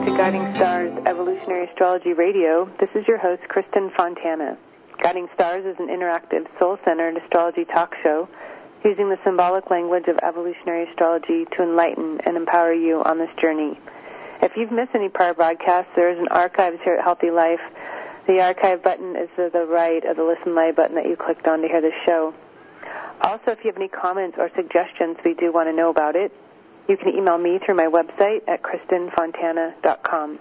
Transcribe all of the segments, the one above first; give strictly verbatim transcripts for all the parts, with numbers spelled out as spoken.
to Guiding Stars Evolutionary Astrology Radio. This is your host, Kristen Fontana. Guiding Stars is an interactive, soul-centered astrology talk show using the symbolic language of evolutionary astrology to enlighten and empower you on this journey. If you've missed any prior broadcasts, there is an archives here at Healthy Life. The archive button is to the right of the Listen Live button that you clicked on to hear this show. Also, if you have any comments or suggestions, we do want to know about it. You can email me through my website at kristen fontana dot com.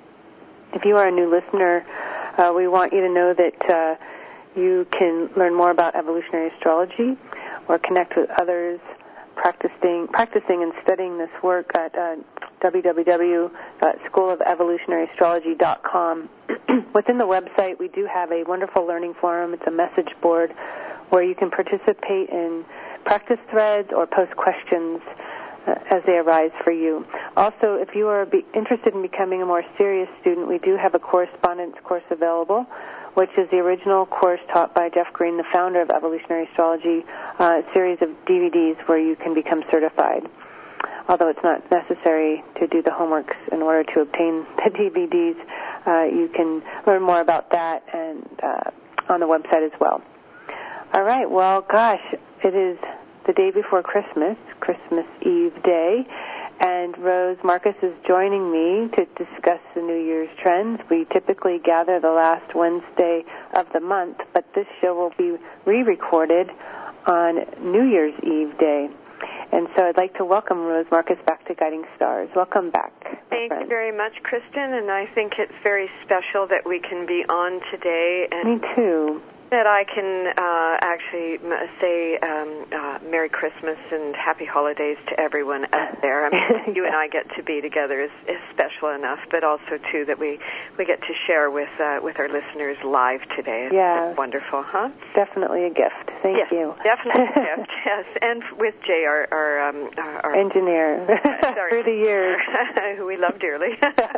If you are a new listener, uh, we want you to know that uh, you can learn more about evolutionary astrology or connect with others practicing practicing and studying this work at uh, w w w dot school of evolutionary astrology dot com. Within the website, we do have a wonderful learning forum. It's a message board where you can participate in practice threads or post questions uh, as they arise for you. Also, if you are be interested in becoming a more serious student, we do have a correspondence course available, which is the original course taught by Jeff Green, the founder of Evolutionary Astrology, uh, a series of D V Ds where you can become certified. Although it's not necessary to do the homeworks in order to obtain the D V Ds, uh, you can learn more about that and uh, on the website as well. All right, well, gosh, it is the day before Christmas, Christmas Eve day, and Rose Marcus is joining me to discuss the New Year's trends. We typically gather the last Wednesday of the month, but this show will be re-recorded on New Year's Eve day. And so I'd like to welcome Rose Marcus back to Guiding Stars. Welcome back. Thank you very much, Kristen, and I think it's very special that we can be on today. And me too. That I can uh, actually say um, uh, Merry Christmas and Happy Holidays to everyone out there. I mean, you and I get to be together is, is special enough, but also, too, that we, we get to share with uh, with our listeners live today. It's, yeah. It's wonderful, huh? Definitely a gift. Thank yes, you. Definitely a gift, yes. And with Jay, our, our, um, our engineer, through the years. who we love dearly.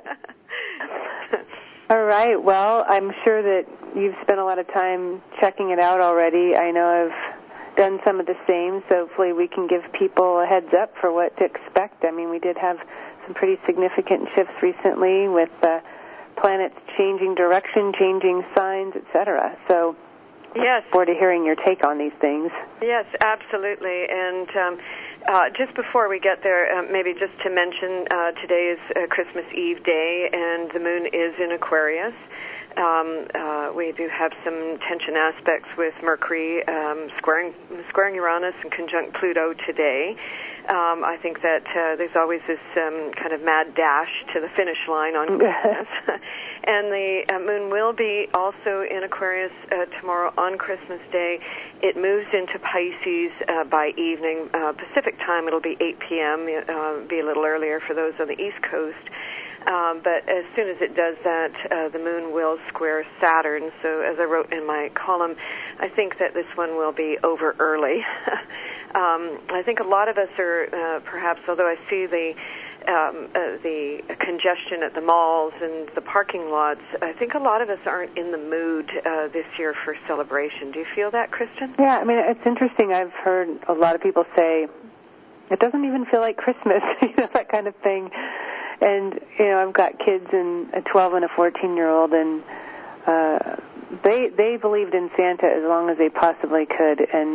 All right. Well, I'm sure that you've spent a lot of time checking it out already. I know I've done some of the same, so hopefully we can give people a heads up for what to expect. I mean, we did have some pretty significant shifts recently with uh, planets changing direction, changing signs, et cetera. So yes. look forward to hearing your take on these things. Yes, absolutely. And um, uh, just before we get there, uh, maybe just to mention uh, today is uh, Christmas Eve day, and the moon is in Aquarius. Um, uh, we do have some tension aspects with Mercury um, squaring, squaring Uranus and conjunct Pluto today. Um, I think that uh, there's always this um, kind of mad dash to the finish line on Christmas. And the uh, moon will be also in Aquarius uh, tomorrow on Christmas Day. It moves into Pisces uh, by evening. Uh, Pacific time, it'll be eight p.m., uh, be a little earlier for those on the East Coast. Um, but as soon as it does that, uh, the moon will square Saturn. So as I wrote in my column, I think that this one will be over early. um, I think a lot of us are uh, perhaps, although I see the um, uh, the congestion at the malls and the parking lots, I think a lot of us aren't in the mood uh, this year for celebration. Do you feel that, Kristen? Yeah, I mean, it's interesting. I've heard a lot of people say, it doesn't even feel like Christmas, you know, that kind of thing. And, you know, I've got kids, and a twelve and a fourteen-year-old, and uh, they they believed in Santa as long as they possibly could. And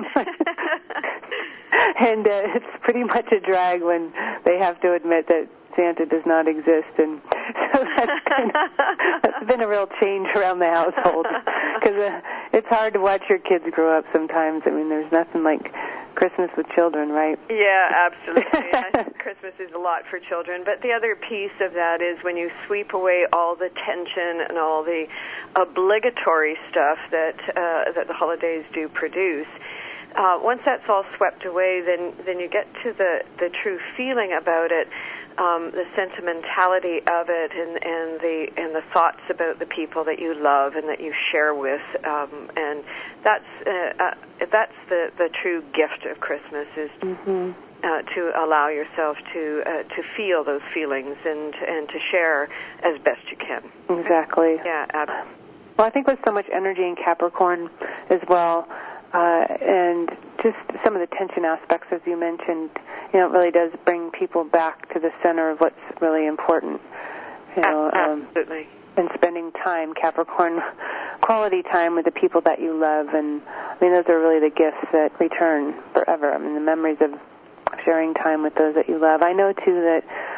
and uh, it's pretty much a drag when they have to admit that Santa does not exist. And so that's been, that's been a real change around the household. Because uh, it's hard to watch your kids grow up sometimes. I mean, there's nothing like Christmas with children, right? Yeah, absolutely. I think Christmas is a lot for children. But the other piece of that is when you sweep away all the tension and all the obligatory stuff that uh, that the holidays do produce, uh, once that's all swept away, then then you get to the, the true feeling about it, um, the sentimentality of it, and, and the and the thoughts about the people that you love and that you share with, um, and that's uh, uh, that's the, the true gift of Christmas is mm-hmm. uh, to allow yourself to uh, to feel those feelings and and to share as best you can. Exactly. Yeah, absolutely. Well, I think with so much energy in Capricorn as well, uh, and just some of the tension aspects, as you mentioned, you know, it really does bring people back to the center of what's really important. You know, absolutely. Um, and spending time, Capricorn, quality time with the people that you love. And, I mean, those are really the gifts that return forever. I mean, the memories of sharing time with those that you love. I know, too, that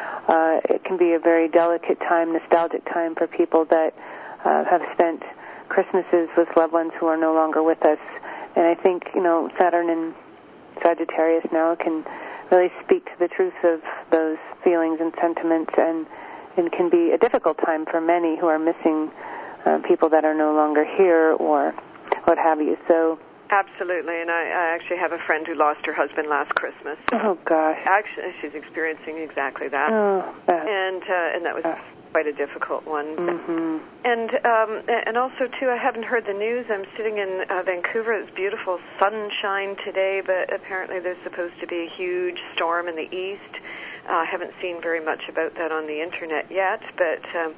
uh, it can be a very delicate time, nostalgic time for people that uh, have spent Christmases with loved ones who are no longer with us. And I think, you know, Saturn in Sagittarius now can really speak to the truth of those feelings and sentiments, and and can be a difficult time for many who are missing uh, people that are no longer here or what have you. So absolutely, and I, I actually have a friend who lost her husband last Christmas. Oh gosh! Actually, she's experiencing exactly that. Oh, that. and uh, and that was Uh. quite a difficult one. Mm-hmm. And um, and also too, I haven't heard the news. I'm sitting in uh, Vancouver. It's beautiful sunshine today, but apparently there's supposed to be a huge storm in the east. I uh, haven't seen very much about that on the internet yet, but um,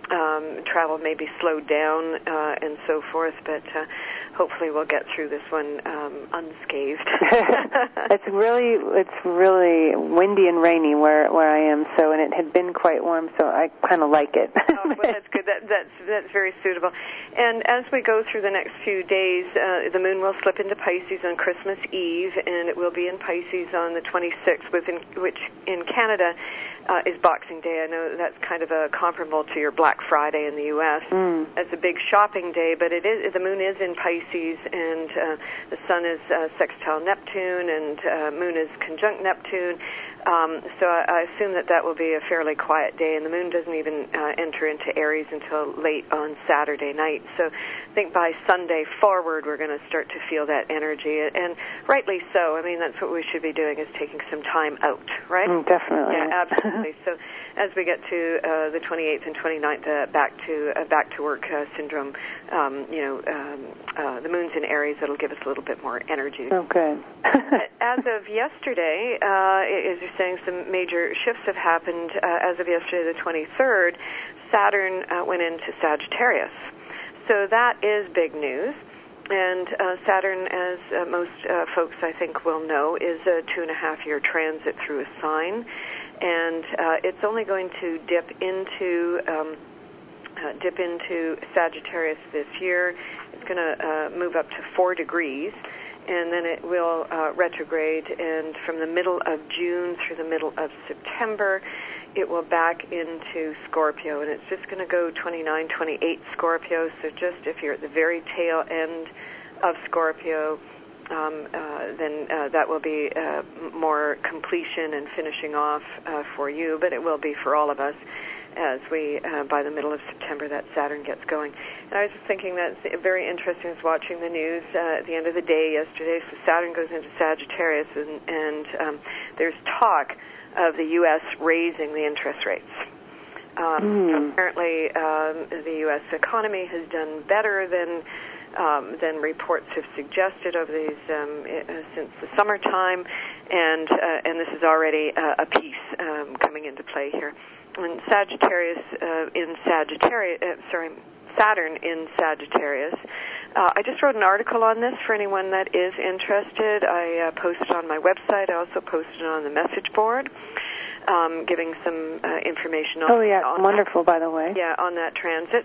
um, travel may be slowed down uh, and so forth, but uh, hopefully we'll get through this one um, unscathed. It's really it's really windy and rainy where where I am, so and it had been quite warm, so I kind of like it. Oh, well, that's good. That, that's that's very suitable. And as we go through the next few days, uh, the moon will slip into Pisces on Christmas Eve, and it will be in Pisces on the twenty-sixth, within, which in Canada uh, is Boxing Day. I know that's kind of a comparable to your Black Friday in the U S Mm. It's a big shopping day, but it is the moon is in Pisces, and uh, the sun is uh, sextile Neptune, and uh, moon is conjunct Neptune. Um, so I, I assume that that will be a fairly quiet day, and the moon doesn't even uh, enter into Aries until late on Saturday night. So I think by Sunday forward, we're going to start to feel that energy, and rightly so. I mean, that's what we should be doing, is taking some time out, right? Mm, definitely. Yeah, absolutely. So as we get to uh, the twenty-eighth and twenty-ninth, uh, back to uh, back to work uh, syndrome, um, you know, um, uh, the moon's in Aries. It'll give us a little bit more energy. Okay. As of yesterday, uh, as you're saying, some major shifts have happened. Uh, as of yesterday, the twenty-third, Saturn uh, went into Sagittarius. So that is big news. And uh, Saturn, as uh, most uh, folks I think will know, is a two and a half year transit through a sign, and uh, it's only going to dip into um, uh, dip into Sagittarius this year. It's going to uh, move up to four degrees, and then it will uh, retrograde, and from the middle of June through the middle of September, it will back into Scorpio, and it's just going to go twenty-nine, twenty-eight Scorpio, so just if you're at the very tail end of Scorpio, um, uh, then uh, that will be uh, more completion and finishing off uh, for you, but it will be for all of us as we, uh, by the middle of September, that Saturn gets going. And I was just thinking that's very interesting is watching the news uh, at the end of the day yesterday. So Saturn goes into Sagittarius, and, and um, there's talk of the U S raising the interest rates. Um, mm. Apparently, um, the U S economy has done better than um, than reports have suggested over these um, uh, since the summertime, and uh, and this is already uh, a piece um, coming into play here. And Sagittarius uh, in Sagittarius, uh, sorry, Saturn in Sagittarius. Uh, I just wrote an article on this for anyone that is interested. I uh, posted on my website. I also posted on the message board, um, giving some uh, information on. Oh yeah, on wonderful, that, by the way. Yeah, on that transit.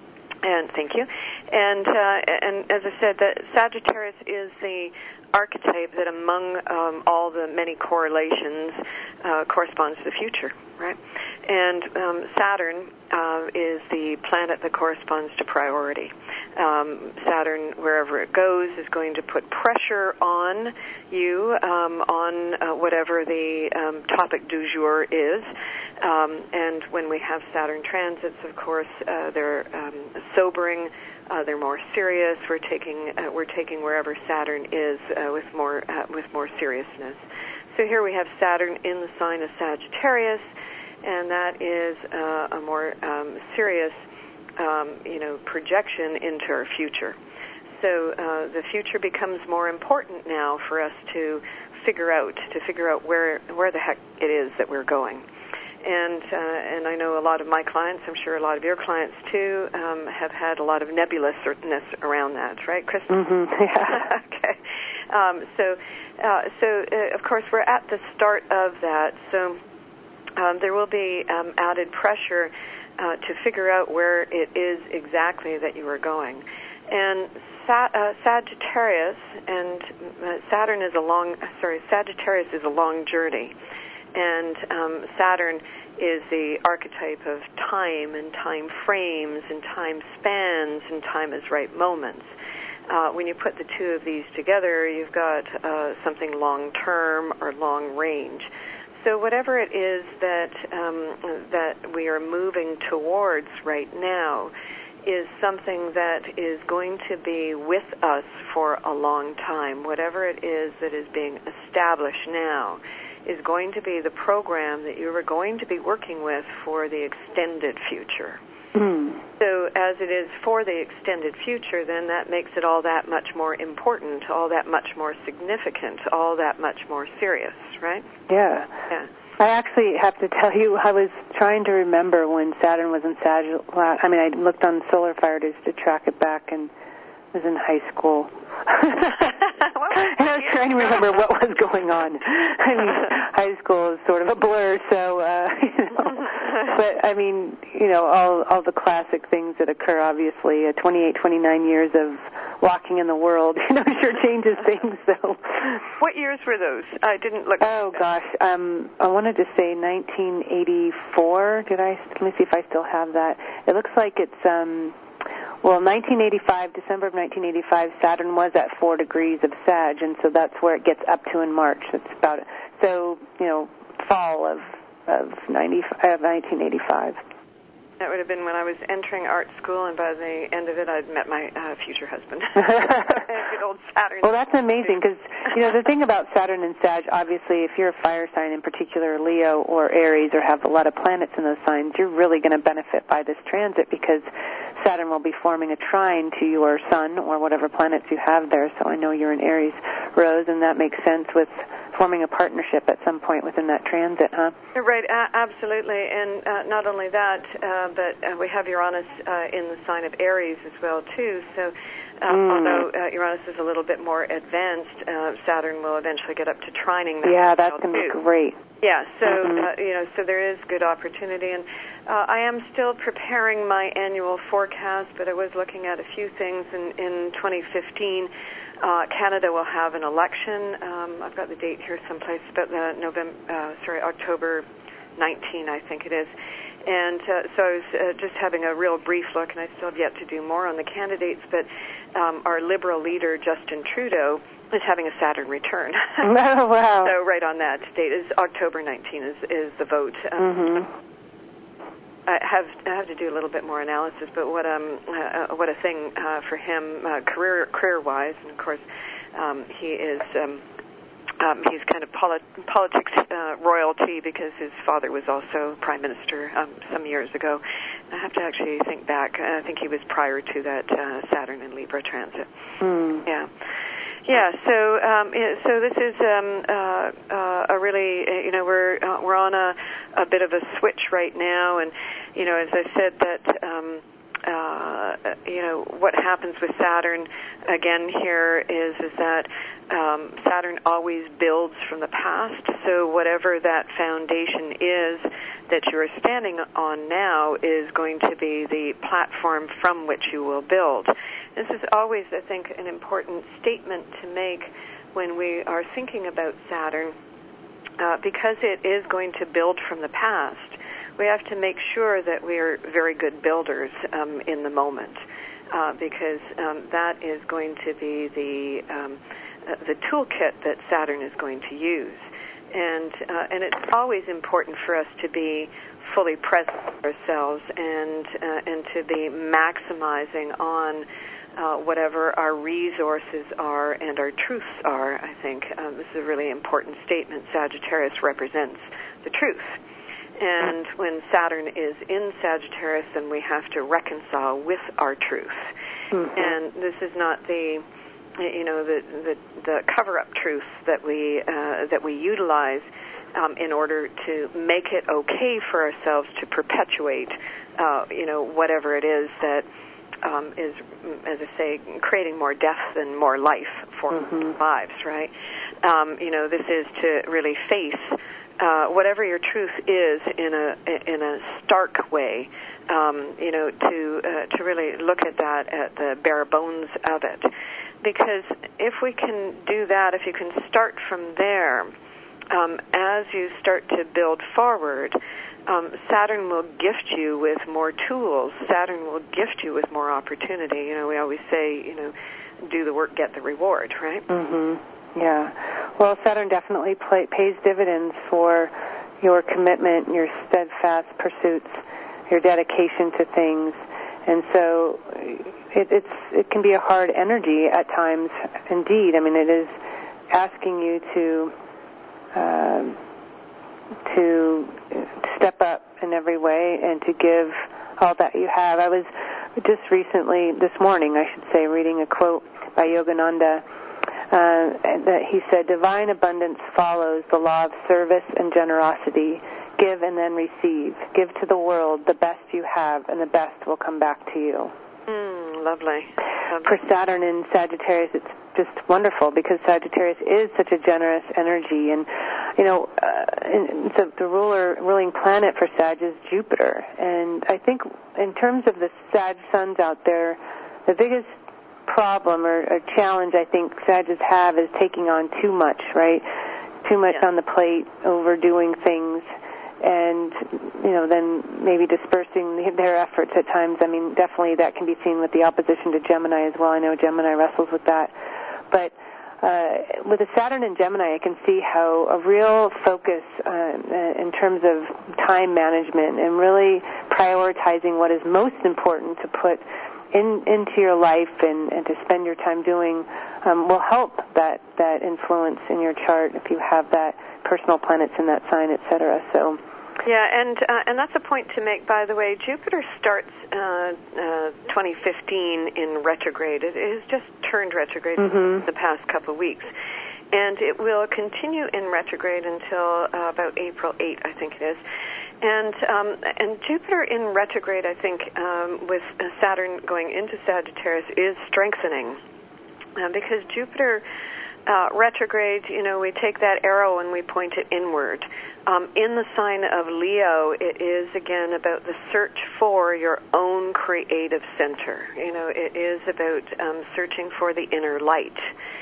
And thank you. And uh, and as I said, that Sagittarius is the archetype that among um, all the many correlations uh, corresponds to the future, right? And um, Saturn uh, is the planet that corresponds to priority. Um, Saturn, wherever it goes, is going to put pressure on you, um, on uh, whatever the um, topic du jour is. Um, and when we have Saturn transits, of course, uh, they're um, sobering. Uh, they're more serious. We're taking uh, we're taking wherever Saturn is uh, with more uh, with more seriousness. So here we have Saturn in the sign of Sagittarius, and that is uh, a more um, serious, um, you know, projection into our future. So uh, the future becomes more important now for us to figure out to figure out where where the heck it is that we're going. And uh, and I know a lot of my clients, I'm sure a lot of your clients too, um, have had a lot of nebulousness around that, right, Kristen? Mm-hmm. Yeah. Okay. Um, so, uh, so uh, of course, we're at the start of that. So um, there will be um, added pressure uh, to figure out where it is exactly that you are going. And Sa- uh, Sagittarius and uh, Saturn is a long, sorry, Sagittarius is a long journey, and um, Saturn is the archetype of time and time frames and time spans and time as right moments. Uh, when you put the two of these together, you've got uh, something long-term or long-range. So whatever it is that um, that we are moving towards right now is something that is going to be with us for a long time. Whatever it is that is being established now is going to be the program that you are going to be working with for the extended future. Mm. So as it is for the extended future, then that makes it all that much more important, all that much more significant, all that much more serious, right? Yeah. Yeah. I actually have to tell you, I was trying to remember when Saturn was in Sag. I mean, I looked on Solar Fire just to track it back, and I was in high school. And I was trying to remember what was going on. I mean, high school is sort of a blur, so, uh, you know. But, I mean, you know, all all the classic things that occur, obviously, uh, twenty-eight, twenty-nine years of walking in the world, you know, sure changes things, so. What years were those? I didn't look. Oh, gosh. Um, I wanted to say nineteen eighty-four. Did I? Let me see if I still have that. It looks like it's, um, well, nineteen eighty-five, December of nineteen eighty-five, Saturn was at four degrees of Sag, and so that's where it gets up to in March. It's about, so, you know, fall of, of, ninety, of nineteen eighty-five. That would have been when I was entering art school, and by the end of it, I'd met my uh, future husband. Good old Saturn. Well, that's amazing, because, you know, the thing about Saturn and Sag, obviously, if you're a fire sign, in particular Leo or Aries, or have a lot of planets in those signs, you're really going to benefit by this transit, because Saturn will be forming a trine to your sun or whatever planets you have there. So I know you're in Aries, Rose, and that makes sense with forming a partnership at some point within that transit, huh? Right, a- absolutely. And uh, not only that, uh, but uh, we have Uranus uh, in the sign of Aries as well, too. So uh, mm. although uh, Uranus is a little bit more advanced, uh, Saturn will eventually get up to trining that. Yeah, that's going to be great. Yeah, so, mm-hmm. uh, you know, so there is good opportunity. And uh, I am still preparing my annual forecast, but I was looking at a few things in, in twenty fifteen. Uh, Canada will have an election. Um, I've got the date here someplace, about the November, uh, sorry, October nineteenth, I think it is. And uh, so I was uh, just having a real brief look, and I still have yet to do more on the candidates, but um, our Liberal leader, Justin Trudeau, is having a Saturn return. Oh, wow. So right on that date is October nineteenth is, is the vote. Um, mm-hmm. I have I have to do a little bit more analysis, but what um uh, what a thing uh, for him uh, career career wise, and of course um, he is um, um, he's kind of polit- politics uh, royalty, because his father was also prime minister um, some years ago. I have to actually think back. I think he was prior to that uh, Saturn and Libra transit. Mm. Yeah. Yeah, so um, so this is um, uh, uh, a really, you know, we're uh, we're on a, a bit of a switch right now, and you know, as I said, that um, uh, you know, what happens with Saturn again here is is that um, Saturn always builds from the past. So whatever that foundation is that you're standing on now is going to be the platform from which you will build. This is always, I think, an important statement to make when we are thinking about Saturn, uh, because it is going to build from the past. We have to make sure that we are very good builders um, in the moment, uh, because um, that is going to be the um, uh, the toolkit that Saturn is going to use. And uh, and it's always important for us to be fully present with ourselves, and uh, and to be maximizing on Uh, whatever our resources are and our truths are. I think um, this is a really important statement. Sagittarius represents the truth. And when Saturn is in Sagittarius, then we have to reconcile with our truth. Mm-hmm. And this is not the, you know, the the, the cover-up truth that we uh, that we utilize um, in order to make it okay for ourselves to perpetuate, uh, you know, whatever it is that Um, is, as I say, creating more death than more life for mm-hmm. lives, right? Um, you know, this is to really face uh, whatever your truth is in a in a stark way, um, you know, to uh, to really look at that at the bare bones of it. Because if we can do that, if you can start from there, um, as you start to build forward, um, Saturn will gift you with more tools. Saturn will gift you with more opportunity. You know, we always say, you know, do the work, get the reward, right? Mm-hmm. Yeah. Well, Saturn definitely play, pays dividends for your commitment, your steadfast pursuits, your dedication to things. And so it, it's it can be a hard energy at times, indeed. I mean, it is asking you to uh, to step up in every way and to give all that you have. I was just recently, this morning, I should say, reading a quote by Yogananda uh, that he said, "Divine abundance follows the law of service and generosity. Give and then receive. Give to the world the best you have, and the best will come back to you." Mm, lovely. lovely. For Saturn in Sagittarius, it's just wonderful because Sagittarius is such a generous energy, and you know, uh, and so the ruler, ruling planet for Sag is Jupiter. And I think, in terms of the Sag suns out there, the biggest problem or, or challenge I think Sagittarius have is taking on too much, right? Too much yeah. on the plate, overdoing things. And, you know, then maybe dispersing their efforts at times. I mean, definitely that can be seen with the opposition to Gemini as well. I know Gemini wrestles with that. But uh, with the Saturn in Gemini, I can see how a real focus uh, in terms of time management and really prioritizing what is most important to put in, into your life and, and to spend your time doing um, will help that, that influence in your chart if you have that personal planets in that sign, et cetera. So, yeah, and uh, and that's a point to make. By the way, Jupiter starts uh, uh, twenty fifteen in retrograde. It has just turned retrograde mm-hmm. the past couple of weeks, and it will continue in retrograde until uh, about April eighth, I think it is. And um, and Jupiter in retrograde, I think, um, with Saturn going into Sagittarius, is strengthening uh, because Jupiter. Uh, retrograde, you know, we take that arrow and we point it inward. Um, in the sign of Leo, it is, again, about the search for your own creative center. You know, it is about um, searching for the inner light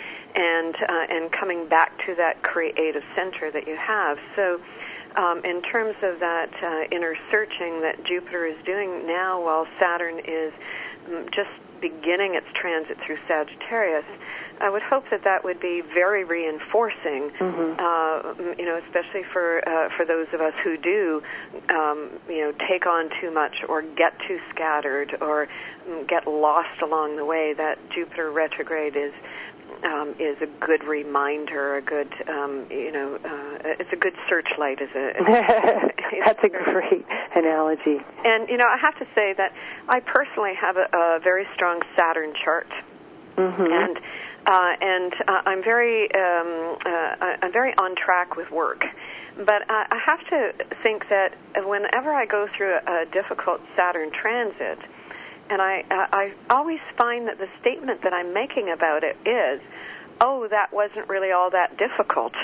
and, uh, and coming back to that creative center that you have. So um, in terms of that uh, inner searching that Jupiter is doing now while Saturn is um, just beginning its transit through Sagittarius, I would hope that that would be very reinforcing, mm-hmm. uh, you know, especially for uh, for those of us who do, um, you know, take on too much or get too scattered or um, get lost along the way. That Jupiter retrograde is um, is a good reminder, a good, um, you know, uh, it's a good searchlight. Is a that's a great analogy. And you know, I have to say that I personally have a, a very strong Saturn chart, mm-hmm. and. Uh, and uh, I'm very, um, uh, I'm very on track with work, but I, I have to think that whenever I go through a, a difficult Saturn transit, and I, uh, I always find that the statement that I'm making about it is, "Oh, that wasn't really all that difficult."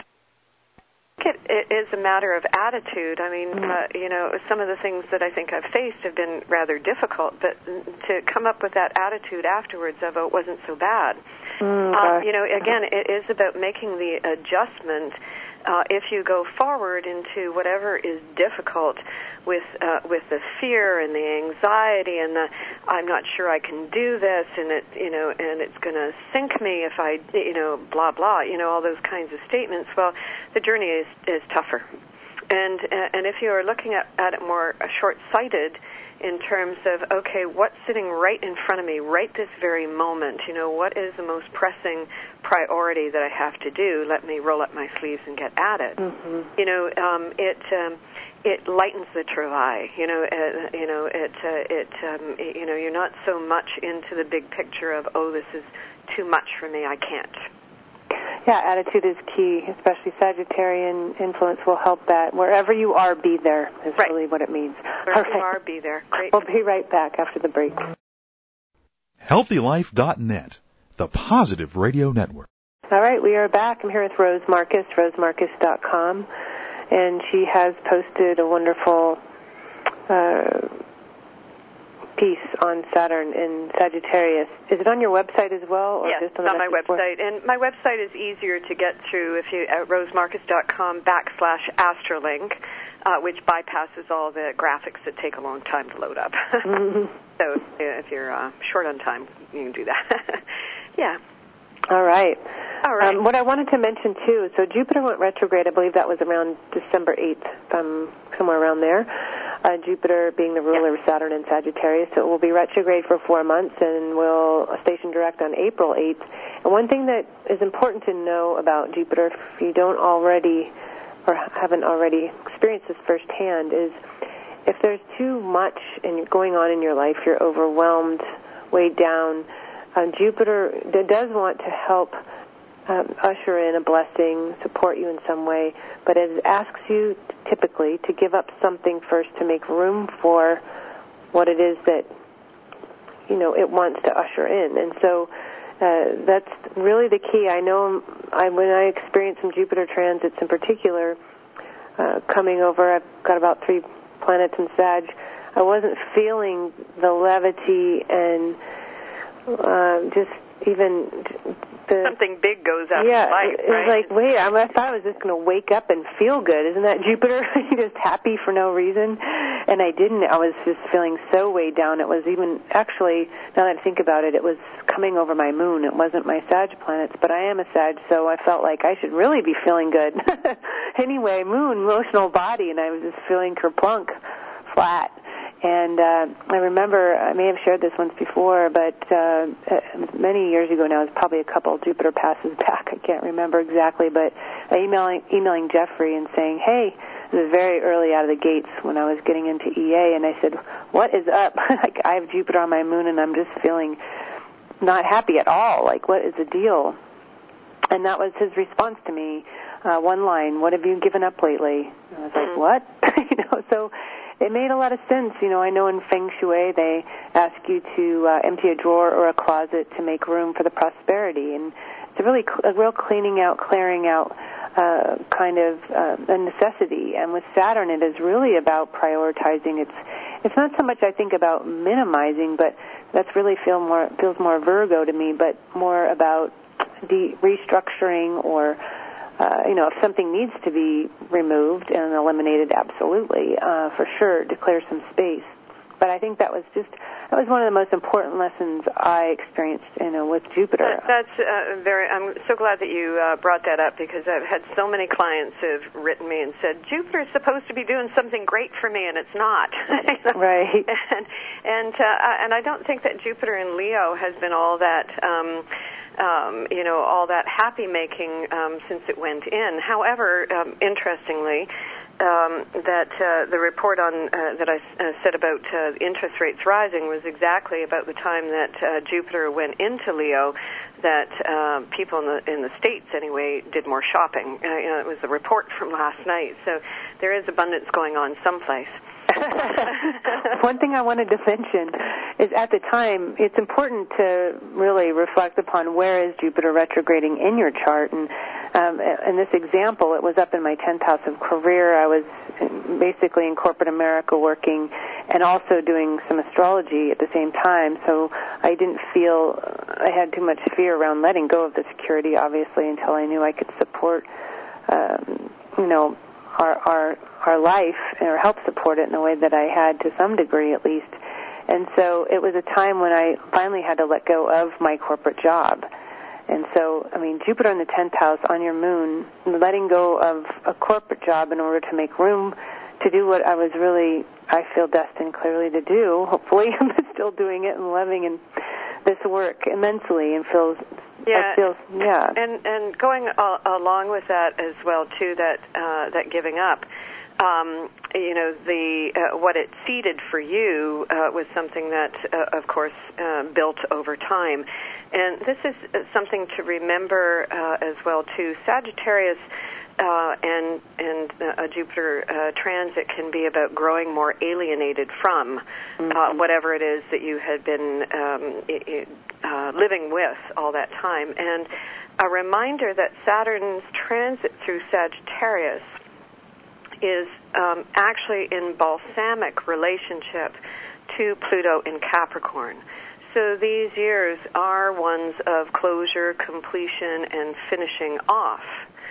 It, it is a matter of attitude. I mean, uh, you know, some of the things that I think I've faced have been rather difficult, but to come up with that attitude afterwards of, "Oh, it wasn't so bad." Mm, Uh, you know, again, it is about making the adjustment uh, if you go forward into whatever is difficult with uh, with the fear and the anxiety and the "I'm not sure I can do this" and it, you know, and it's going to sink me if I, you know, blah blah, you know, all those kinds of statements. Well, the journey is is tougher, and uh, and if you are looking at, at it more short-sighted. In terms of, okay, what's sitting right in front of me right this very moment? You know, what is the most pressing priority that I have to do? Let me roll up my sleeves and get at it. Mm-hmm. You know, um, it um, it lightens the travail. You know, uh, you know, it uh, it um, you know, you're not so much into the big picture of, oh, this is too much for me, I can't. Yeah, attitude is key, especially Sagittarian influence will help that. Wherever you are, be there is right. really what it means. Wherever All right. you are, be there. Great. We'll be right back after the break. healthy life dot net, the Positive Radio Network. All right, we are back. I'm here with Rose Marcus, rose marcus dot com. and she has posted a wonderful uh, piece on Saturn in Sagittarius. Is it on your website as well? Or yes, just on it's on my website. And my website is easier to get through if you at rosemarcus.com backslash astrolink, uh, which bypasses all the graphics that take a long time to load up. Mm-hmm. So if you're uh, short on time, you can do that. Yeah. All right. All right. Um, what I wanted to mention, too, so Jupiter went retrograde, I believe that was around December eighth, um, somewhere around there. Uh, Jupiter being the ruler yes. of Saturn and Sagittarius, so it will be retrograde for four months and will station direct on April eighth. And one thing that is important to know about Jupiter, if you don't already or haven't already experienced this firsthand, is if there's too much in, going on in your life, you're overwhelmed, weighed down, uh, Jupiter does want to help Um, usher in a blessing, support you in some way, but it asks you typically to give up something first to make room for what it is that, you know, it wants to usher in. And so uh, that's really the key. I know I, when I experienced some Jupiter transits in particular, uh, coming over, I've got about three planets in Sag, I wasn't feeling the levity and uh, just even... The, Something big goes out yeah, of life, it was right? like, wait, I, I thought I was just going to wake up and feel good. Isn't that Jupiter? You're just happy for no reason. And I didn't. I was just feeling so weighed down. It was even, actually, now that I think about it, it was coming over my moon. It wasn't my Sag planets, but I am a Sag, so I felt like I should really be feeling good. Anyway, moon, emotional body, and I was just feeling kerplunk, flat. And uh, I remember, I may have shared this once before, but uh, many years ago now, it was probably a couple Jupiter passes back, I can't remember exactly, but emailing, emailing Jeffrey and saying, hey, it was very early out of the gates when I was getting into E A, and I said, what is up? Like, I have Jupiter on my moon, and I'm just feeling not happy at all. Like, what is the deal? And that was his response to me, uh, one line, what have you given up lately? And I was like, what? you know, so... It made a lot of sense. You know, I know in Feng Shui they ask you to uh, empty a drawer or a closet to make room for the prosperity. And it's a really a real cleaning out, clearing out uh, kind of uh, a necessity. And with Saturn, it is really about prioritizing. It's it's not so much, I think, about minimizing, but that's really feel more feels more Virgo to me, but more about de- restructuring or Uh, you know, if something needs to be removed and eliminated, absolutely, uh, for sure, declare some space. But I think that was just, that was one of the most important lessons I experienced, you know, with Jupiter. That, that's uh, very, I'm so glad that you uh, brought that up, because I've had so many clients who have written me and said, Jupiter's supposed to be doing something great for me, and it's not. Right. And, and, uh, and I don't think that Jupiter in Leo has been all that... Um, Um, you know, all that happy-making um, since it went in. However, um, interestingly, um, that uh, the report on uh, that I uh, said about uh, interest rates rising was exactly about the time that uh, Jupiter went into Leo, that uh, people in the in the States, anyway, did more shopping. Uh, you know, it was the report from last night. So there is abundance going on someplace. One thing I wanted to mention is at the time, it's important to really reflect upon where is Jupiter retrograding in your chart. And um, in this example, it was up in my tenth house of career. I was basically in corporate America working and also doing some astrology at the same time. So I didn't feel I had too much fear around letting go of the security, obviously, until I knew I could support, um, you know, our, our our life, or help support it in a way that I had to some degree at least. And so it was a time when I finally had to let go of my corporate job. And so, I mean, Jupiter in the tenth house on your moon, letting go of a corporate job in order to make room to do what I was really, I feel destined clearly to do. Hopefully I'm still doing it and loving and this work immensely, and feels, yeah, I feel, yeah. And and going uh, along with that as well, too, that uh, that giving up, um, you know, the uh, what it seeded for you uh, was something that, uh, of course, uh, built over time. And this is something to remember uh, as well, too. Sagittarius uh, and and uh, a Jupiter uh, transit can be about growing more alienated from mm-hmm. uh, whatever it is that you had been um, uh, living with all that time. And a reminder that Saturn's transit through Sagittarius is um, actually in balsamic relationship to Pluto in Capricorn. So these years are ones of closure, completion, and finishing off,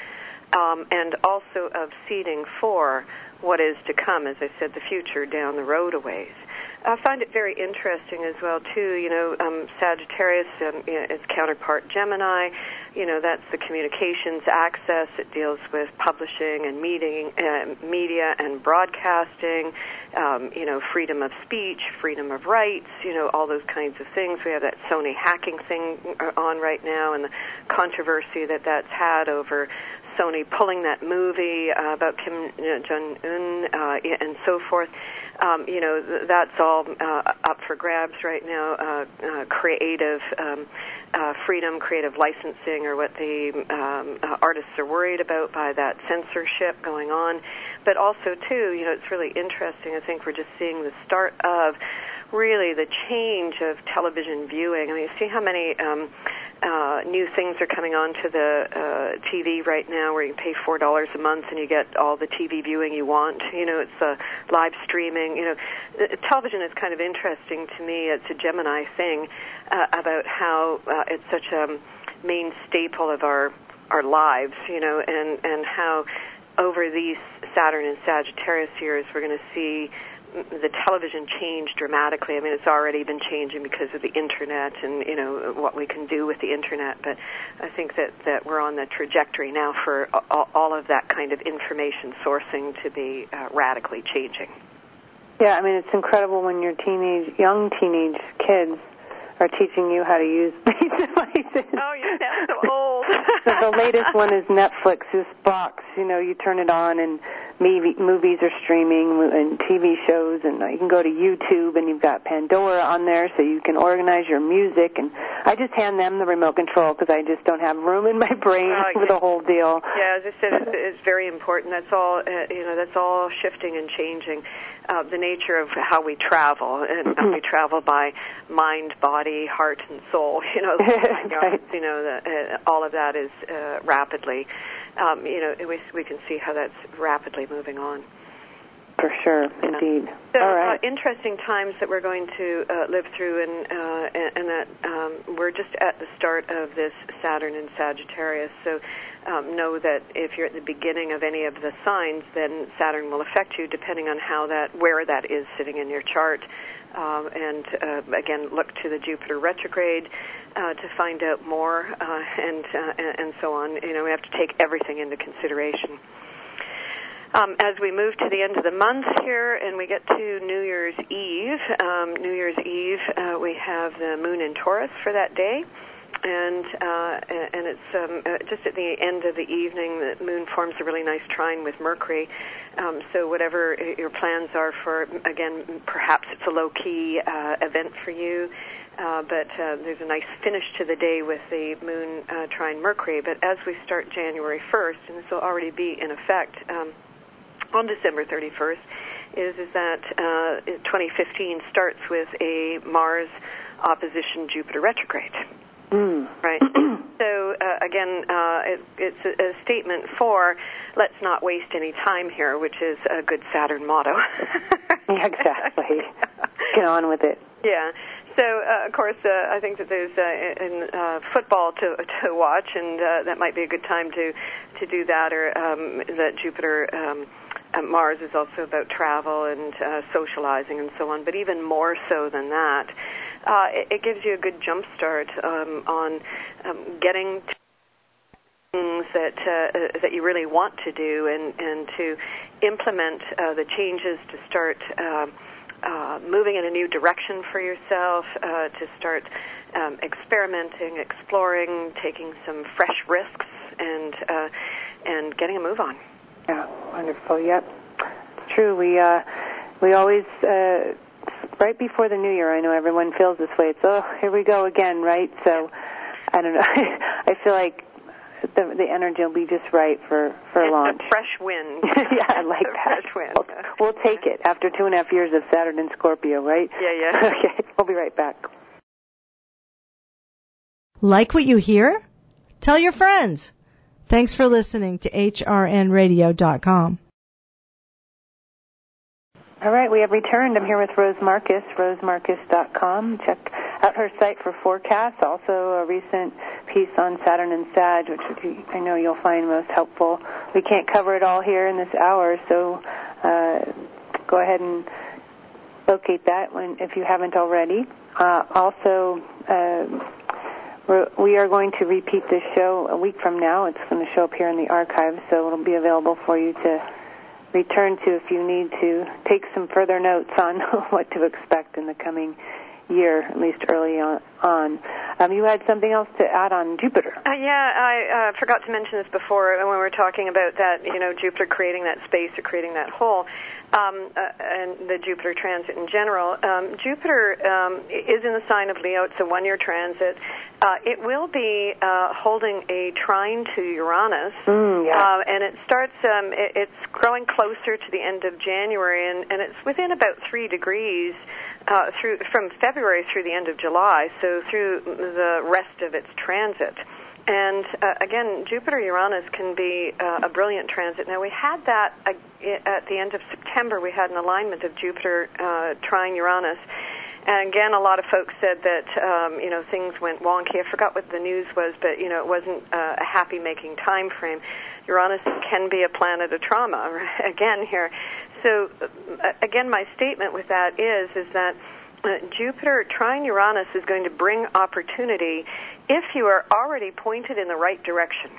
um, and also of seeding for what is to come, as I said, the future down the road a ways. I find it very interesting as well, too. You know, um, Sagittarius, um, you know, its counterpart Gemini, you know, that's the communications access. It deals with publishing and meeting, uh, media and broadcasting, um, you know, freedom of speech, freedom of rights, you know, all those kinds of things. We have that Sony hacking thing on right now and the controversy that that's had over Sony pulling that movie uh, about Kim Jong-un uh, and so forth. Um, you know, th- that's all uh, up for grabs right now. Uh, uh, creative um, uh, freedom, creative licensing, or what the um, uh, artists are worried about by that censorship going on. But also, too, you know, it's really interesting. I think we're just seeing the start of really the change of television viewing. I mean, you see how many um, uh, new things are coming onto the uh, T V right now, where you pay four dollars a month and you get all the T V viewing you want. You know, it's uh, live streaming. You know, television is kind of interesting to me. It's a Gemini thing uh, about how uh, it's such a main staple of our our lives. You know, and and how over these Saturn and Sagittarius years we're going to see the television change dramatically. I mean, it's already been changing because of the internet and, you know, what we can do with the internet. But I think that, that we're on the trajectory now for all, all of that kind of information sourcing to be uh, radically changing. Yeah, I mean, it's incredible when your teenage, young teenage kids are teaching you how to use these devices. Oh, you sound so old. So the latest one is Netflix, this box. You know, you turn it on and maybe movies are streaming and T V shows, and you can go to YouTube, and you've got Pandora on there so you can organize your music. And I just hand them the remote control because I just don't have room in my brain oh, for the whole deal. Yeah, as I said, it's, it's very important. That's all, uh, you know, that's all shifting and changing. Uh, the nature of how we travel, and uh, we travel by mind, body, heart, and soul. You know, right. you know, the, uh, all of that is uh, rapidly. Um, you know, we we can see how that's rapidly moving on. For sure, indeed. So, all right. uh, interesting times that we're going to uh, live through, and uh, and, and that um, we're just at the start of this Saturn and Sagittarius. So. Um, know that if you're at the beginning of any of the signs, then Saturn will affect you depending on how that, where that is sitting in your chart. Um, and uh, again, look to the Jupiter retrograde uh, to find out more, uh, and uh, and so on. You know, we have to take everything into consideration. Um, as we move to the end of the month here, and we get to New Year's Eve, um, New Year's Eve, uh, we have the Moon in Taurus for that day. And uh, and it's um, uh, just at the end of the evening, the moon forms a really nice trine with Mercury. Um, so whatever your plans are for, again, perhaps it's a low-key uh, event for you, uh, but uh, there's a nice finish to the day with the moon uh, trine Mercury. But as we start January first, and this will already be in effect um, on December thirty-first, is, is that uh, twenty fifteen starts with a Mars opposition Jupiter retrograde. Mm. Right. So, uh, again, uh, it, it's a, a statement for let's not waste any time here, which is a good Saturn motto. Yeah, exactly. Get on with it. Yeah. So, uh, of course, uh, I think that there's uh, in, uh, football to to watch, and uh, that might be a good time to, to do that, or um, that Jupiter... Um, Uh, Mars is also about travel and uh, socializing and so on, but even more so than that, uh, it, it gives you a good jump start um, on um, getting to things that uh, that you really want to do, and, and to implement uh, the changes to start uh, uh, moving in a new direction for yourself, uh, to start um, experimenting, exploring, taking some fresh risks, and uh, and getting a move on. Yeah, wonderful. Yep, it's true. We uh, we always uh, right before the New Year. I know everyone feels this way. It's oh, here we go again, right? So I don't know. I feel like the the energy will be just right for for it's launch. A fresh wind. Yeah, I like that. Fresh wind. We'll, we'll take it after two and a half years of Saturn and Scorpio, right? Yeah, yeah. Okay, we'll be right back. Like what you hear? Tell your friends. Thanks for listening to H R N radio dot com. All right, we have returned. I'm here with Rose Marcus, rose marcus dot com. Check out her site for forecasts. Also, a recent piece on Saturn and Sag, which I know you'll find most helpful. We can't cover it all here in this hour, so uh, go ahead and locate that when, if you haven't already. Uh, also, uh, we are going to repeat this show a week from now. It's going to show up here in the archives, so it'll be available for you to return to if you need to take some further notes on what to expect in the coming year, at least early on. on. Um, you had something else to add on Jupiter. Uh, yeah, I uh, forgot to mention this before when we were talking about that, you know, Jupiter creating that space or creating that hole, um, uh, and the Jupiter transit in general. Um, Jupiter um, is in the sign of Leo. It's a one-year transit. Uh, it will be uh, holding a trine to Uranus, mm, yeah. uh, and it starts, um, it, it's growing closer to the end of January, and, and it's within about three degrees uh, through from February through the end of July, so through the rest of its transit. And uh, again, Jupiter-Uranus can be uh, a brilliant transit. Now, we had that uh, at the end of September. We had an alignment of Jupiter uh, trine Uranus. And again, a lot of folks said that, um, you know, things went wonky. I forgot what the news was, but, you know, it wasn't uh, a happy-making time frame. Uranus can be a planet of trauma, again, here. So, uh, again, my statement with that is, is that uh, Jupiter trine Uranus is going to bring opportunity if you are already pointed in the right direction.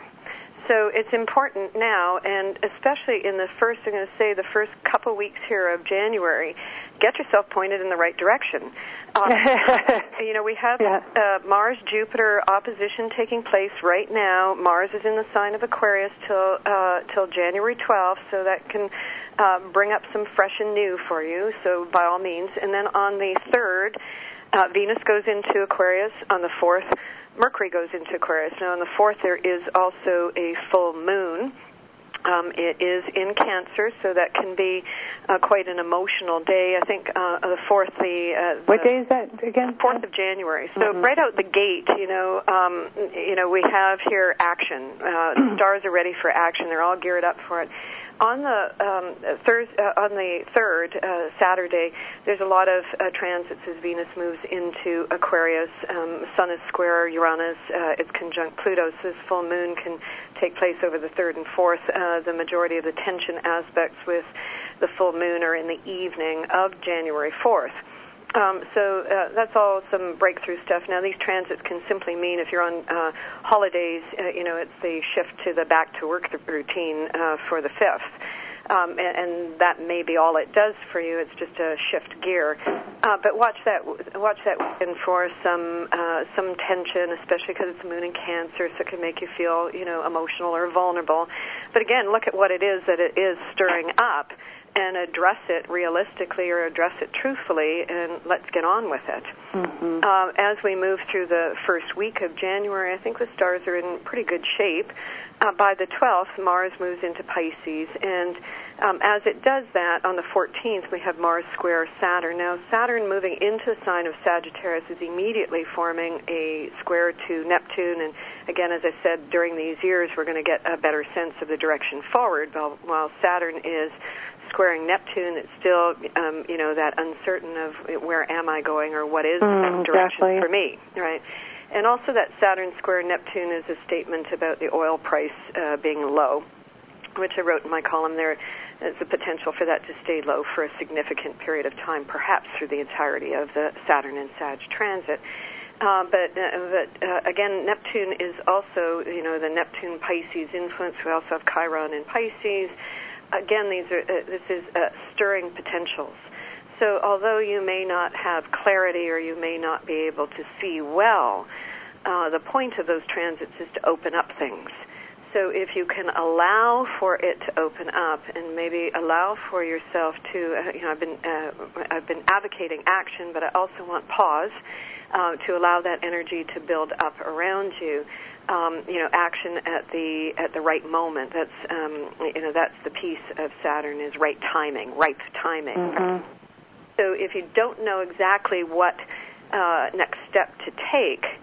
So it's important now, and especially in the first, I'm going to say the first couple weeks here of January, get yourself pointed in the right direction. Um, you know, we have yeah. uh, Mars-Jupiter opposition taking place right now. Mars is in the sign of Aquarius till uh, till January twelfth, so that can uh, bring up some fresh and new for you, so by all means. And then on the third, uh, Venus goes into Aquarius. On the fourth, Mercury goes into Aquarius. Now, on the fourth, there is also a full moon. Um, it is in Cancer, so that can be uh, quite an emotional day. I think uh, the fourth, the, uh, the what day is that again? Fourth of January. So mm-hmm. right out the gate, you know, um, you know, we have here action. Uh, the stars are ready for action. They're all geared up for it. On the um, Thursday, uh, on the third, uh, Saturday, there's a lot of uh, transits as Venus moves into Aquarius. Um, Sun is square Uranus. Uh, it's conjunct Pluto. So this full moon can take place over the third and fourth. Uh, the majority of the tension aspects with the full moon are in the evening of January fourth. Um, so uh, that's all some breakthrough stuff. Now, these transits can simply mean if you're on uh, holidays, uh, you know, it's the shift to the back-to-work routine uh, for the fifth. Um, and, and that may be all it does for you. It's just a shift gear. Uh, but watch that watch that weekend for some uh, some tension, especially because it's moon in Cancer, so it can make you feel, you know, emotional or vulnerable. But again, look at what it is that it is stirring up, and address it realistically or address it truthfully, and let's get on with it. Mm-hmm. Uh, as we move through the first week of January, I think the stars are in pretty good shape. Uh, by the twelfth, Mars moves into Pisces, and um, as it does that, on the fourteenth, we have Mars square Saturn. Now, Saturn moving into the sign of Sagittarius is immediately forming a square to Neptune, and again, as I said, during these years, we're going to get a better sense of the direction forward, while, while Saturn is squaring Neptune. It's still, um, you know, that uncertain of where am I going or what is mm, the direction exactly. for me, right? And also that Saturn square Neptune is a statement about the oil price uh, being low, which I wrote in my column there. There's a potential for that to stay low for a significant period of time, perhaps through the entirety of the Saturn and Sag transit. Uh, but uh, but uh, again, Neptune is also, you know, the Neptune Pisces influence. We also have Chiron in Pisces. Again, these are uh, this is uh, stirring potentials. So although you may not have clarity or you may not be able to see well, uh, the point of those transits is to open up things. So if you can allow for it to open up, and maybe allow for yourself to, uh, you know, I've been uh, I've been advocating action, but I also want pause uh, to allow that energy to build up around you. Um, you know, action at the at the right moment. That's um, you know that's the piece of Saturn is right timing, ripe timing. Mm-hmm. So if you don't know exactly what uh, next step to take,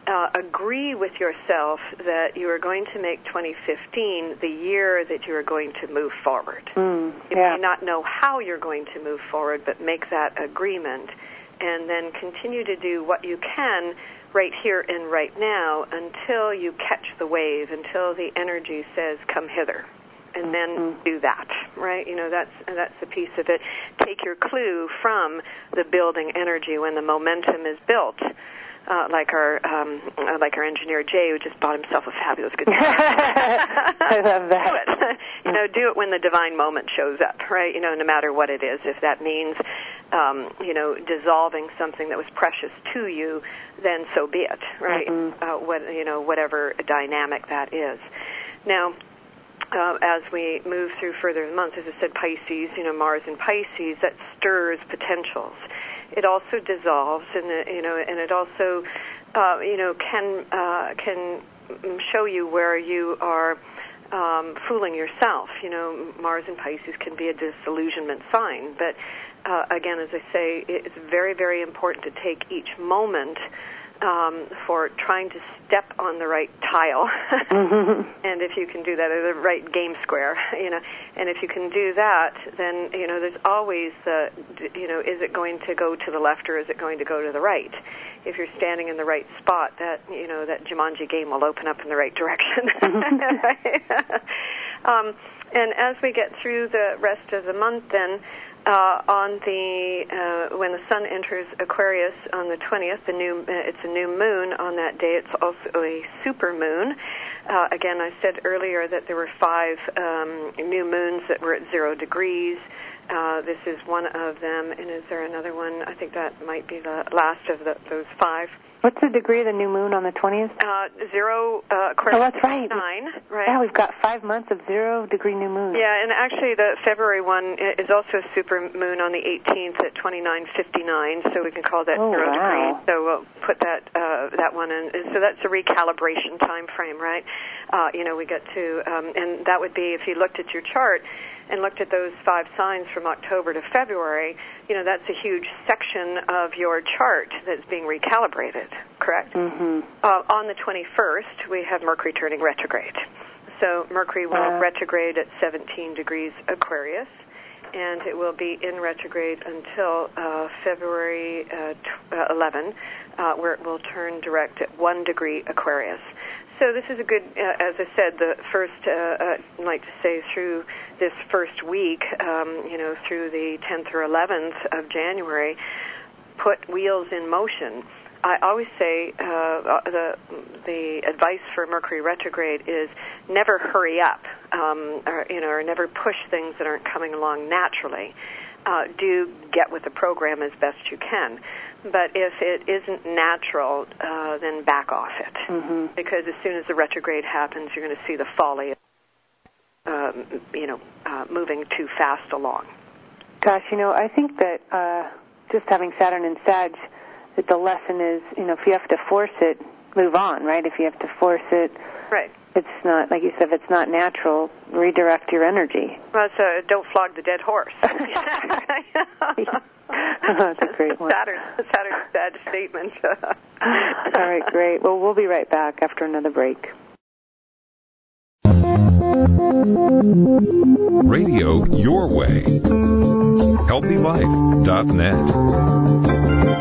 uh, agree with yourself that you are going to make twenty fifteen the year that you are going to move forward. Mm, you yeah. may not know how you're going to move forward, but make that agreement, and then continue to do what you can right here and right now until you catch the wave, until the energy says, come hither. And then mm-hmm. do that, right? You know, that's that's the piece of it. Take your clue from the building energy when the momentum is built, uh, like our um, uh, like our engineer Jay, who just bought himself a fabulous guitar. I love that. Do it. You know, do it when the divine moment shows up, right? You know, no matter what it is. If that means, um, you know, dissolving something that was precious to you, then so be it, right? Mm-hmm. Uh, what you know, whatever dynamic that is. Now. Uh, as we move through further in the month, as I said, Pisces, you know, Mars in Pisces, that stirs potentials. It also dissolves, and uh, you know, and it also, uh, you know, can uh, can show you where you are um, fooling yourself. You know, Mars in Pisces can be a disillusionment sign, but uh, again, as I say, it's very, very important to take each moment. Um, for trying to step on the right tile, mm-hmm. and if you can do that, or the right game square, you know, and if you can do that, then you know there's always the, you know, is it going to go to the left or is it going to go to the right? If you're standing in the right spot, that you know that Jumanji game will open up in the right direction. um, and as we get through the rest of the month, then. Uh, on the uh, when the sun enters Aquarius on the twentieth, the new uh, it's a new moon on that day. It's also a super moon. Uh, again, I said earlier that there were five um, new moons that were at zero degrees. Uh, this is one of them, and is there another one? I think that might be the last of the, those five. What's the degree of the new moon on the twentieth? Uh, zero, uh, Aquarius oh, that's right. nine, right? Yeah, we've got five months of zero-degree new moon. Yeah, and actually the February one is also a super moon on the eighteenth at twenty-nine fifty-nine, so we can call that oh, zero wow. degrees. So we'll put that uh, that one in. So that's a recalibration time frame, right? Uh, you know, we get to, um, and that would be if you looked at your chart and looked at those five signs from October to February, you know, that's a huge section of your chart that's being recalibrated, correct? Mm-hmm. Uh, on the twenty-first, we have Mercury turning retrograde. So Mercury will uh, retrograde at seventeen degrees Aquarius, and it will be in retrograde until uh, February uh, eleventh, uh, where it will turn direct at one degree Aquarius. So this is a good, uh, as I said, the first, uh, uh, I'd like to say through this first week, um, you know, through the tenth or eleventh of January, put wheels in motion. I always say uh, the the advice for Mercury retrograde is never hurry up, um, or you know, or never push things that aren't coming along naturally. Uh, do get with the program as best you can. But if it isn't natural, uh, then back off it. Mm-hmm. Because as soon as the retrograde happens, you're going to see the folly of, um, you know, uh, moving too fast along. Gosh, you know, I think that uh, just having Saturn in Sag, that the lesson is, you know, if you have to force it, move on, right? If you have to force it, right. It's not, like you said, if it's not natural, redirect your energy. Well, so don't flog the dead horse. That's a great one. Saturn, Saturn's bad statement. All right, great. Well, we'll be right back after another break. Radio your way. healthy life dot net.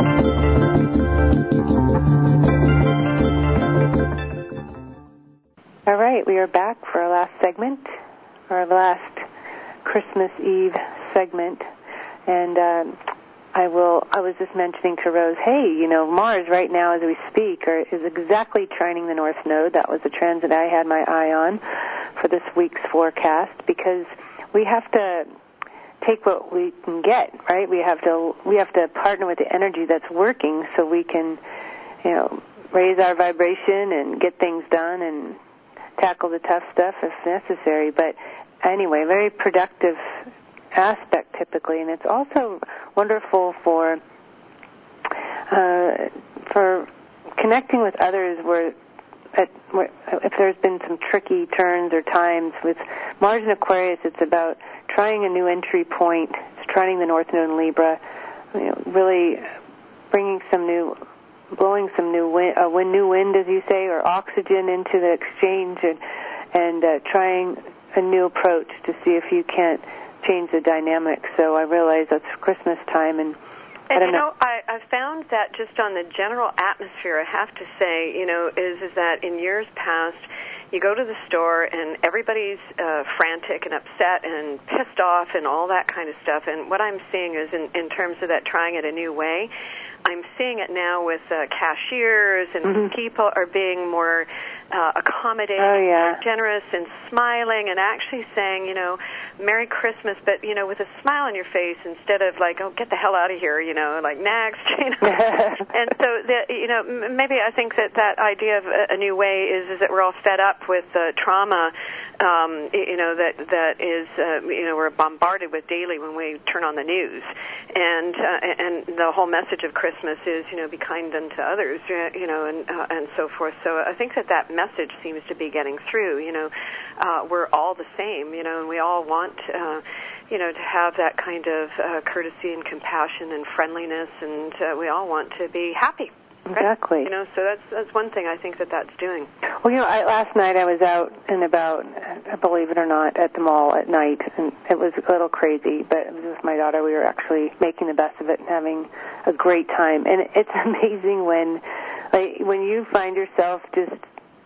All right, we are back for our last segment, our last Christmas Eve segment, and um, I will. I was just mentioning to Rose, hey, you know, Mars right now as we speak are, is exactly trining the North Node. That was the transit I had my eye on for this week's forecast, because we have to take what we can get, right? We have to we have to partner with the energy that's working so we can, you know, raise our vibration and get things done and tackle the tough stuff if necessary. But anyway, very productive aspect typically, and it's also wonderful for uh, for connecting with others where, at, where if there's been some tricky turns or times. With Mars in Aquarius, it's about trying a new entry point. It's trining the North Node in Libra, you know, really bringing some new blowing some new wind, uh, wind, new wind, as you say, or oxygen into the exchange, and and uh, trying a new approach to see if you can't change the dynamic. So I realize that's Christmas time, and And, I don't you know, know. I, I found that just on the general atmosphere, I have to say, you know, is, is that in years past, you go to the store and everybody's uh, frantic and upset and pissed off and all that kind of stuff. And what I'm seeing is in, in terms of that trying it a new way, I'm seeing it now with uh, cashiers and Mm-hmm. people are being more uh, accommodating, Oh, yeah. generous and smiling and actually saying, you know, Merry Christmas, but, you know, with a smile on your face instead of like, oh, get the hell out of here, you know, like next, you know. And so, the, you know, m- maybe I think that that idea of a, a new way is, is that we're all fed up with uh, trauma, um, you know, that that is, uh, you know, we're bombarded with daily when we turn on the news. And uh, and the whole message of Christmas is, you know, be kind unto others, you know, and uh, and so forth. So I think that that message seems to be getting through. You know, uh, we're all the same, you know, and we all want, uh, you know, to have that kind of uh, courtesy and compassion and friendliness, and uh, we all want to be happy. Right? Exactly. You know, so that's that's one thing I think that that's doing. Well, you know, I, last night I was out and about, uh, believe it or not, at the mall at night, and it was a little crazy, but it was with my daughter. We were actually making the best of it and having a great time. And it's amazing when, like, when you find yourself just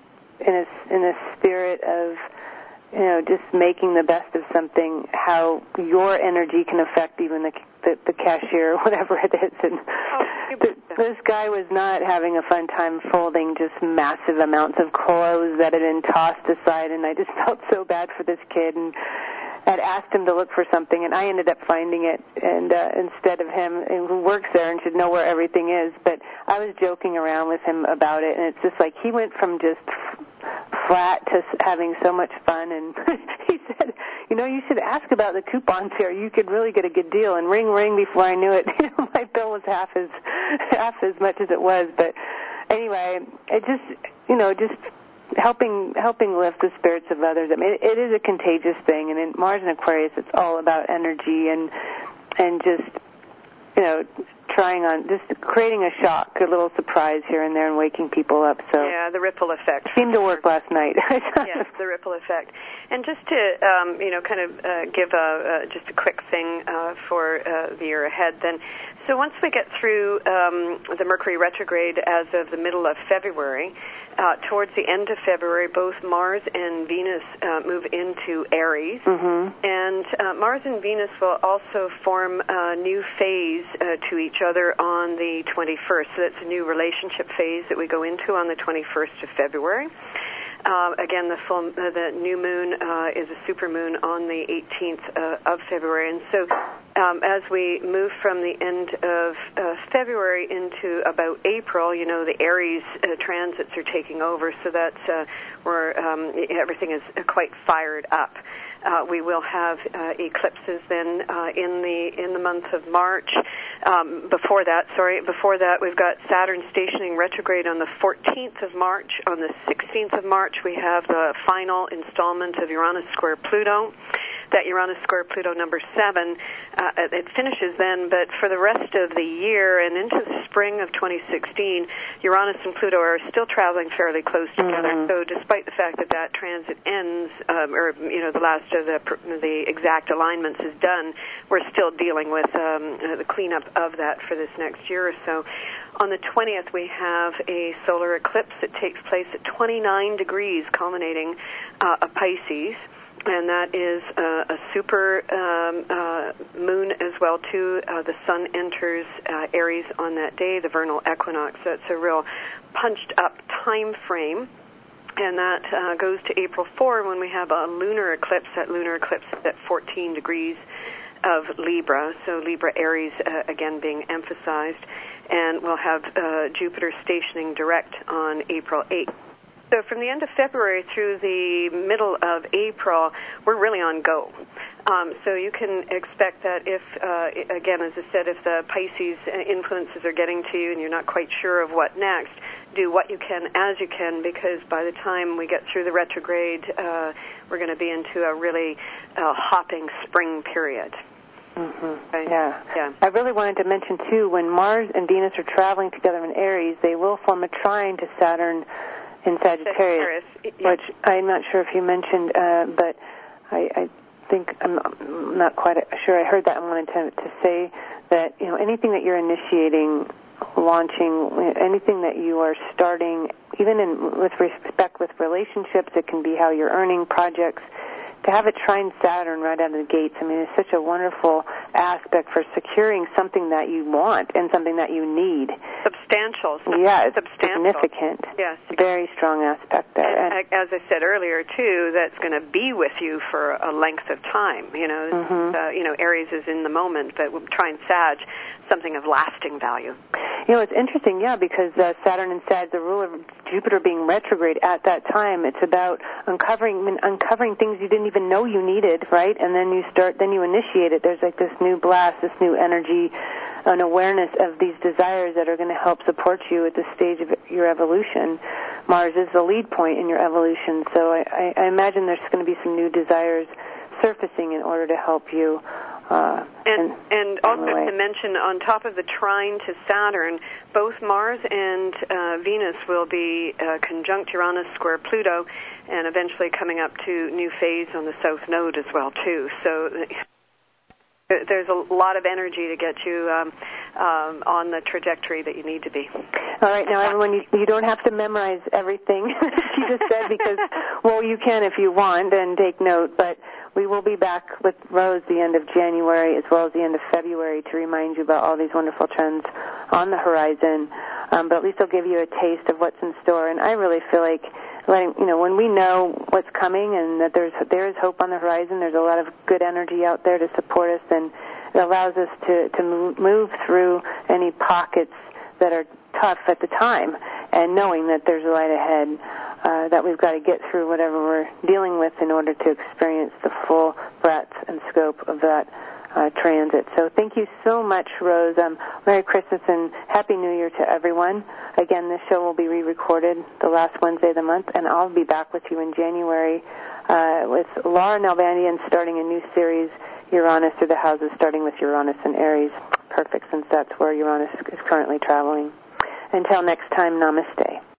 in a in a spirit of, you know, just making the best of something, how your energy can affect even the the, the cashier or whatever it is. And oh, th- this guy was not having a fun time folding just massive amounts of clothes that had been tossed aside, and I just felt so bad for this kid, and I'd asked him to look for something, and I ended up finding it, and uh, instead of him, who works there and should know where everything is, but I was joking around with him about it, and it's just like he went from just flat to having so much fun, and he said, you know, you should ask about the coupons here. You could really get a good deal. And ring, ring, before I knew it, you know, my bill was half as half as much as it was. But anyway, it just, you know, just helping helping lift the spirits of others. I mean, it, it is a contagious thing, and in Mars and Aquarius, it's all about energy and and just, you know, trying on, just creating a shock, a little surprise here and there, and waking people up. So yeah, the ripple effect. Seemed to work last night. Yes, the ripple effect. And just to, um, you know, kind of uh, give a, uh, just a quick thing uh, for uh, the year ahead then. So once we get through um, the Mercury retrograde as of the middle of February, uh, towards the end of February, both Mars and Venus uh, move into Aries. Mm-hmm. And uh, Mars and Venus will also form a new phase uh, to each other on the twenty-first. So that's a new relationship phase that we go into on the twenty-first of February. Uh, again, the full, uh, the new moon uh, is a supermoon on the eighteenth uh, of February, and so um, as we move from the end of uh, February into about April, you know, the Aries uh, transits are taking over, so that's uh, where um, everything is quite fired up. Uh, we will have uh, eclipses then uh, in the in the month of March. Um, before that, sorry, before that, we've got Saturn stationing retrograde on the fourteenth of March. On the sixteenth of March, we have the final installment of Uranus square Pluto. That Uranus square Pluto number seven, uh, it finishes then, but for the rest of the year and into the spring of twenty sixteen, Uranus and Pluto are still traveling fairly close together. Mm-hmm. So despite the fact that that transit ends, um, or, you know, the last of the, the exact alignments is done, we're still dealing with um, uh, the cleanup of that for this next year or so. On the twentieth, we have a solar eclipse that takes place at twenty-nine degrees, culminating uh, a Pisces. And that is uh, a super um, uh, moon as well, too. Uh, the sun enters uh, Aries on that day, the vernal equinox. So it's a real punched-up time frame. And that uh, goes to April fourth when we have a lunar eclipse. That lunar eclipse is at fourteen degrees of Libra. So Libra Aries, uh, again, being emphasized. And we'll have uh, Jupiter stationing direct on April eighth. So from the end of February through the middle of April, we're really on go. Um, so you can expect that if, uh, again, as I said, if the Pisces influences are getting to you and you're not quite sure of what next, do what you can as you can, because by the time we get through the retrograde, uh, we're going to be into a really uh, hopping spring period. Mm-hmm. Right? Yeah. Yeah. I really wanted to mention, too, when Mars and Venus are traveling together in Aries, they will form a trine to Saturn in Sagittarius, Sagittarius. Yeah. which I'm not sure if you mentioned, uh, but I, I think I'm not quite sure I heard that. I wanted to, to say that, you know, anything that you're initiating, launching, anything that you are starting, even in, with respect with relationships, it can be how you're earning projects, to have it trine Saturn right out of the gates. I mean, it's such a wonderful aspect for securing something that you want and something that you need. Substantial. Yeah, it's substantial. Significant. Yes. Very strong aspect there. And, and as I said earlier, too, that's going to be with you for a length of time. You know, mm-hmm. uh, you know, Aries is in the moment, but trine Sag, something of lasting value. You know, it's interesting, yeah, because uh, Saturn and Sag, the ruler of Jupiter being retrograde at that time, it's about uncovering I mean, uncovering things you didn't even know you needed, right? And then you start, then you initiate it. There's like this new blast, this new energy, an awareness of these desires that are going to help support you at this stage of your evolution. Mars is the lead point in your evolution, so I, I, I imagine there's going to be some new desires surfacing in order to help you. Uh, and in, and also to mention, on top of the trine to Saturn, both Mars and uh, Venus will be uh, conjunct Uranus square Pluto, and eventually coming up to new phase on the south node as well, too. So there's a lot of energy to get you um, um, on the trajectory that you need to be. All right, now everyone, you, you don't have to memorize everything she just said because, well, you can if you want and take note, but we will be back with Rose the end of January as well as the end of February to remind you about all these wonderful trends on the horizon, um, but at least they'll give you a taste of what's in store, and I really feel like letting, you know, when we know what's coming and that there's there is hope on the horizon, there's a lot of good energy out there to support us, and it allows us to, to move through any pockets that are tough at the time, and knowing that there's a light ahead, uh, that we've got to get through whatever we're dealing with in order to experience the full breadth and scope of that uh, transit. So thank you so much, Rose. Um, Merry Christmas and Happy New Year to everyone. Again, this show will be re-recorded the last Wednesday of the month, and I'll be back with you in January uh, with Laura Nalbandian starting a new series, Uranus through the houses, starting with Uranus and Aries. Perfect, since that's where Uranus is currently traveling. Until next time, namaste.